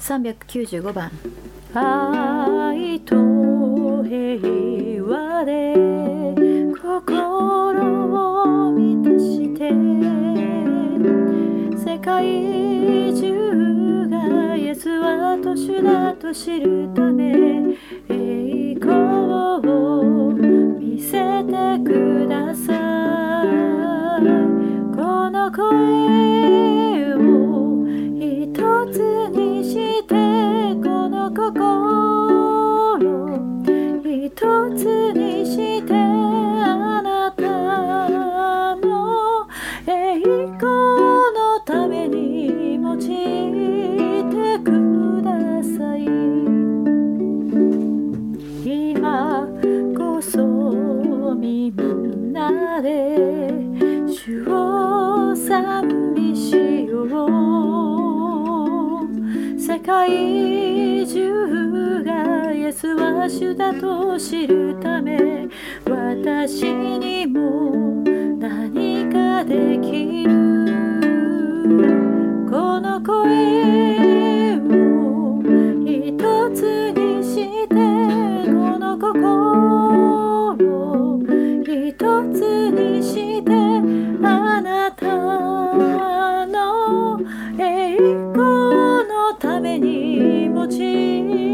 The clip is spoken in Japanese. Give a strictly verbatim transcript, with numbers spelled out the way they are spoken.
さんびゃくきゅうじゅうごばん。 愛と平和で心を満たして世界中がイエスはと主だと知るため栄光を見せてください。この声を一つにしてこの心一つにしてあなたの栄光のために用いてください。今こそみんなで主を賛美しよう。世界中がイエスは主だと知るため私にも何かできる。この声を一つにしてこの心一つにしてあなたの栄光のために用い